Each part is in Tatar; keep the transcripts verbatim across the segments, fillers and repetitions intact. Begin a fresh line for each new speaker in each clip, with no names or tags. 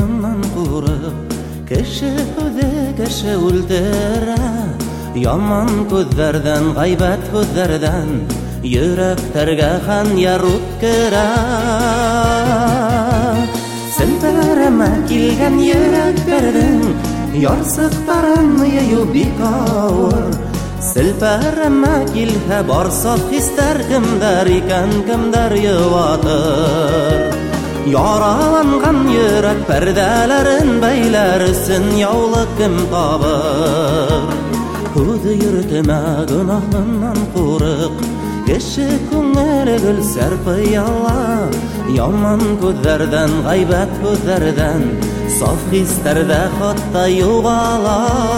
günahından qurib, kishi o'zi kishi o'ldira. Yomon ko'zlardan, g'aybat ko'zlardan yuraklarga xan yarib kira. Silparama kelgan yuraklardan yorsaqtaran yeyib bekor. Silparama kelha borsoq hislar kimdar ekan, kimdar yuvatir. Yaralangan yürek perdelerin beylersin yavlık kim tabır. Kudu yürütme günahından kuruk, kişi kungere gül serpiyala. Yaman gözlerden, gaybet gözlerden, saf hislerde hatta yuvala.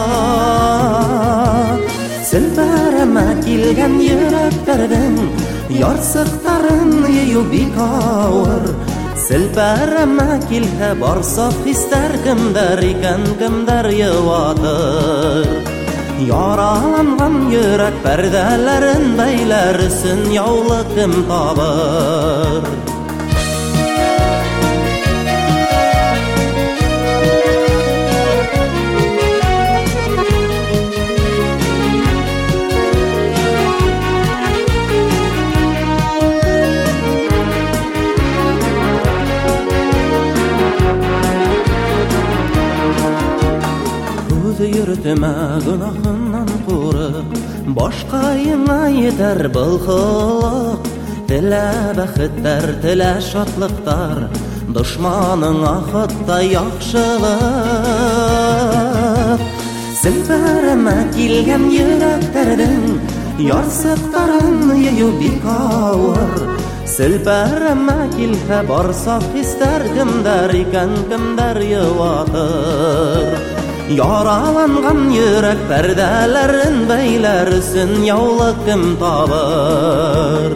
Silparama kelgan yüreklerden yorsaqtarin yeyib bekor. Silparama kelha borsoq hislar kimdar ekan, kimdar yuvatir. Yaralangan yürek perdelerin beylersin yavlık kim tabır. Yürütme günahından qurib, boshqayına yeter bilqilik. Tile baxtlar, tile şadlıqlar, düşmanın ahıtta yaxşılık. Silparama kelgan yuraklardan yorsaqtarin yeyib bekor. Silparama kelha borsoq hislar kimdar ekan, kimdar yuvatir. Yaralangan yürek perdelerin beylersin yavlık kim tabır.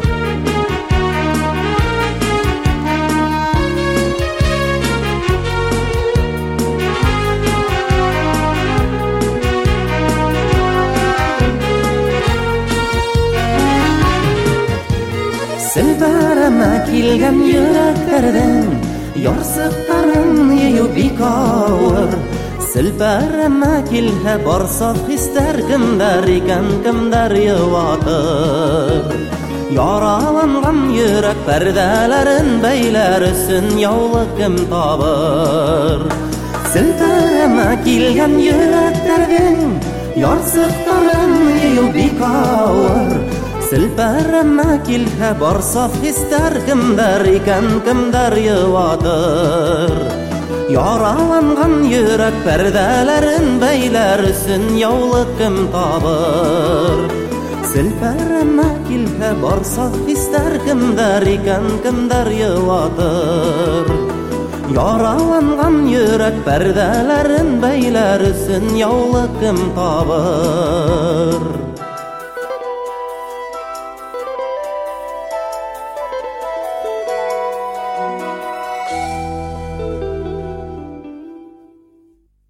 Silparama kelgan yüreklerden yorsaqtarin yeyib bekor. Silparama kelha borsoq hislar kimdar ekan, kimdar yuvatir. Yaralangan yürek perdelerin beylersin yavlık kim tabır. Silparama kelgan yüreklerden yorsaqtarin yeyib bekor. Silparama kelha borsoq hislar kimdar ekan, kimdar yuvatir. Yaralangan yürek perdelerin beylersin yavlık kim tabır. Silparama kelha borsoq hislar kimdar ekan, kimdar yuvatir. Yaralangan yürek perdelerin beylersin yavlık kim tabır.